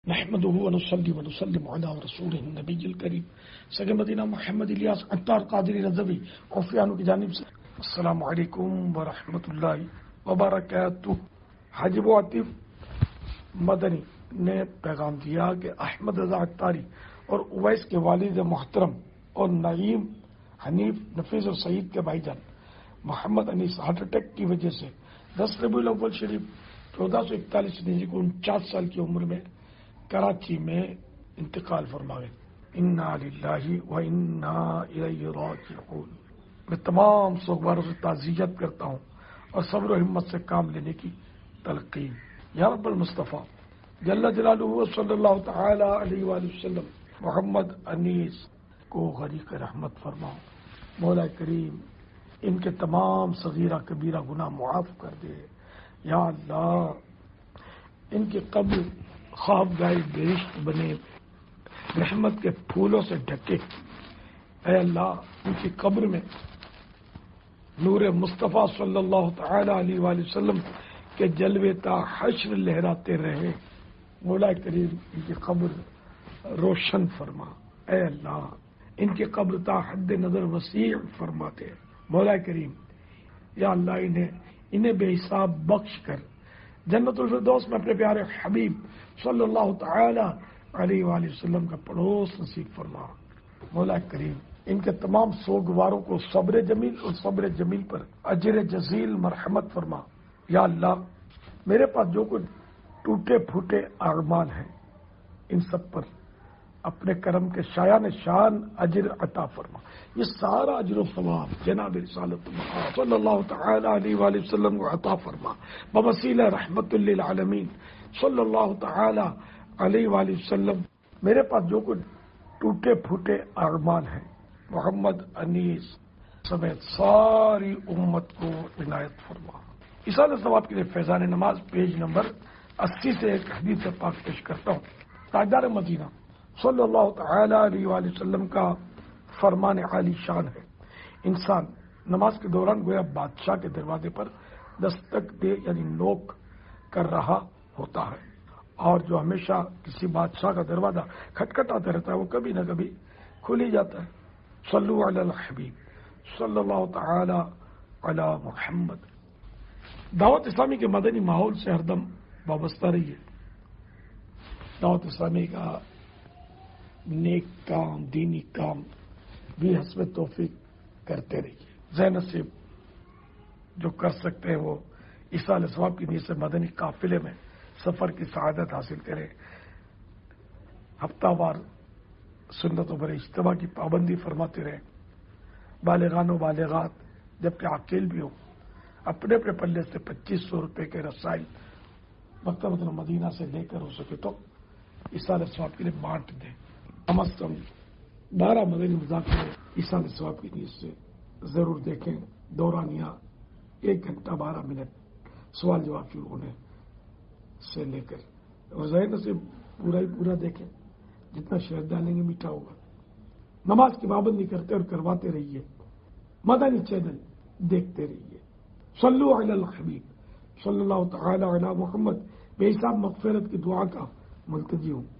نحمده ونصلي ونسلم على رسوله النبی الکریم سید مدینہ محمد الیاس عطار قادری رضوی عفیانو کی جانب سے السلام علیکم ورحمۃ اللہ وبرکاتہ۔ حاجب عاطف مدنی نے پیغام دیا کہ احمد رضا عطاری اور اویس کے والد محترم اور نعیم حنیف نفیس اور سعید کے بھائی جان محمد انیس ہارٹ اٹیک کی وجہ سے 10 ربیع الاول شریف 1441 کو 49 سال کی عمر میں کراچی میں انتقال فرما گئے۔ انا للہ و انا الیہ راجعون۔ میں تمام سوگواروں سے تعزیت کرتا ہوں اور صبر و ہمت سے کام لینے کی تلقین۔ یا رب المصطفیٰ جل جلالہ صلی اللہ تعالی علیہ وآلہ وسلم محمد انیس کو غریق رحمت فرماؤ۔ مولا کریم ان کے تمام صغیرہ کبیرہ گناہ معاف کر دے۔ یا اللہ ان کی قبر خواب گائے بہشت بنے، رحمت کے پھولوں سے ڈھکے۔ اے اللہ ان کی قبر میں نور مصطفیٰ صلی اللہ تعالی علیہ وآلہ وسلم کے جلوے تا حشر لہراتے رہے۔ مولا کریم ان کی قبر روشن فرما۔ اے اللہ ان کی قبر تا حد نظر وسیع فرماتے۔ مولا کریم یا اللہ انہیں بے حساب بخش کر جنت الفردوس میں اپنے پیارے حبیب صلی اللہ تعالی علیہ وآلہ وسلم کا پڑوس نصیب فرما۔ مولا کریم ان کے تمام سوگواروں کو صبر جمیل اور صبر جمیل پر اجر جزیل مرحمت فرما۔ یا اللہ میرے پاس جو کچھ ٹوٹے پھوٹے اعمال ہیں ان سب پر اپنے کرم کے شایان شان اجر عطا فرما۔ یہ سارا اجر و ثواب جناب رسالت محمد صلی اللہ تعالی علیہ وآلہ وسلم کو عطا فرما بوسیلہ رحمت للعالمین صلی اللہ تعالی علیہ وآلہ وسلم۔ میرے پاس جو کچھ ٹوٹے پھوٹے اعمال ہیں محمد انیس سمیت ساری امت کو عنایت فرما۔ اصال ثواب کے لیے فیضان نماز پیج نمبر 80 سے ایک حدیث پاک پیش کرتا ہوں۔ تاجدار مدینہ صلی اللہ تعالی علیہ وآلہ وسلم کا فرمان عالی شان ہے، انسان نماز کے دوران گویا بادشاہ کے دروازے پر دستک دے یعنی نوک کر رہا ہوتا ہے، اور جو ہمیشہ کسی بادشاہ کا دروازہ کھٹکھٹاتا رہتا ہے وہ کبھی نہ کبھی کھل ہی جاتا ہے۔ صلو علی الحبیب صلی اللہ تعالی علی محمد۔ دعوت اسلامی کے مدنی ماحول سے ہر دم وابستہ رہیے۔ دعوت اسلامی کا نیک کام دینی کام بھی حسب توفیق کرتے رہیے۔ ذہن نصیب جو کر سکتے ہیں وہ اصال ثواب کی نیت سے مدنی قافلے میں سفر کی سعادت حاصل کریں۔ ہفتہ وار سنتوں پر اجتماع کی پابندی فرماتے رہیں۔ بالغان و بالغات جبکہ عاقل بھی ہو اپنے اپنے پلے سے 2500 روپے کے رسائل مکتبۃ المدینہ سے لے کر ہو سکے تو اصال ثواب کے لیے بانٹ دیں۔ کم از کم 12 مدنی مذاکرے اصال ثواب کی نیت سے ضرور دیکھیں۔ دورانیہ 1 گھنٹہ 12 منٹ سوال جواب شروع ہونے سے لے کر اور ظاہر سے پورا ہی پورا دیکھیں، جتنا شہد ڈالیں گے میٹھا ہوگا۔ نماز کی پابندی کرتے اور کرواتے رہیے۔ مدنی چینل دیکھتے رہیے۔ صلو علی الحبیب صلی اللہ تعالی علی محمد۔ بے حساب مغفرت کی دعا کا ملتجی ہوں۔